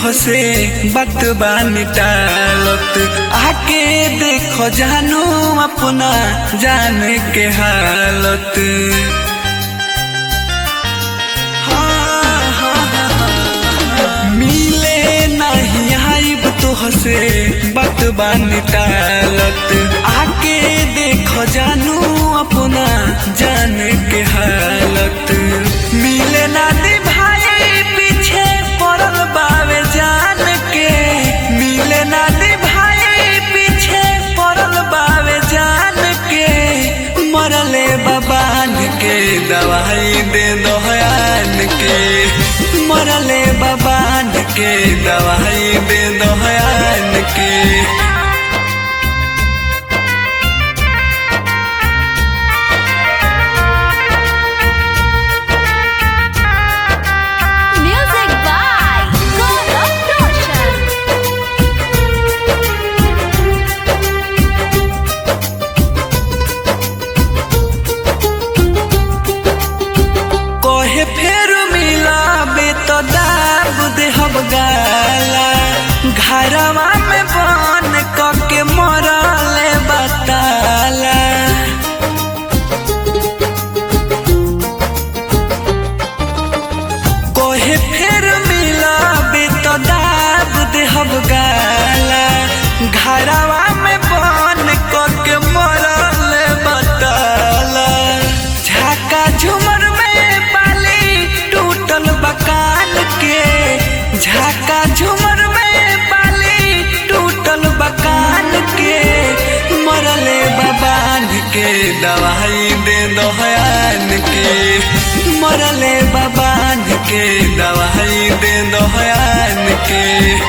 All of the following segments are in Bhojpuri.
तुहसे बात बानी टालत आके देखो जानू अपना जाने के हालत। मिले नहीं आइब तुहसे बात बानी टालत आके देखो जानू अपना जाने के हालत। मिले ना दी भाई पीछे पड़ल बावे जान के, मिले ना दी भाई पीछे पड़ल बावे जान के। मरले बाबान के दवाई दे दोहयान के, मरले बाबान के दवाई दे दोहयान के। फेर मिलाबे तो दाब देहब गाला, घरवा में बन कके मरले बताला। कोहे फेर मिलाबे तो दाब देहब गाला, घरवा में बन कके मरले बताला। झाका झुमर बकान के, झाका झुमर में बाली टूटल बकान के। मरले बाबान के दवाई दे दोहयान के, मरले बाबान के दवाई दे दोहयान के।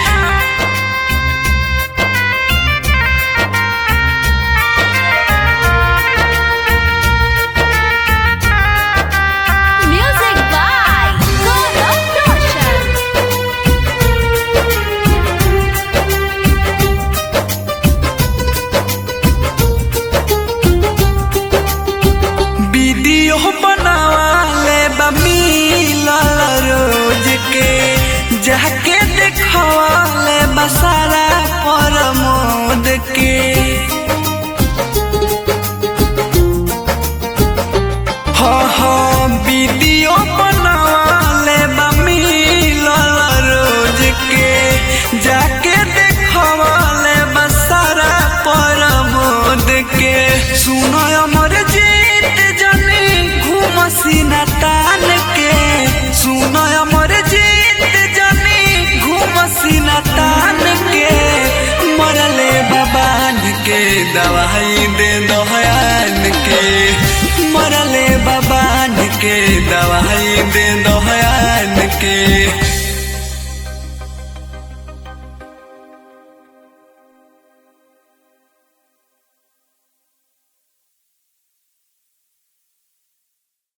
वीडियो बनावाले मिलल रोज के, जाके देखवाले बसारा प्रमोद के। हाँ वीडियो बनावाले मिलल रोज के, जाके देखवाले बसारा प्रमोद के। सुनो अमर जीत जनी घूमसी नता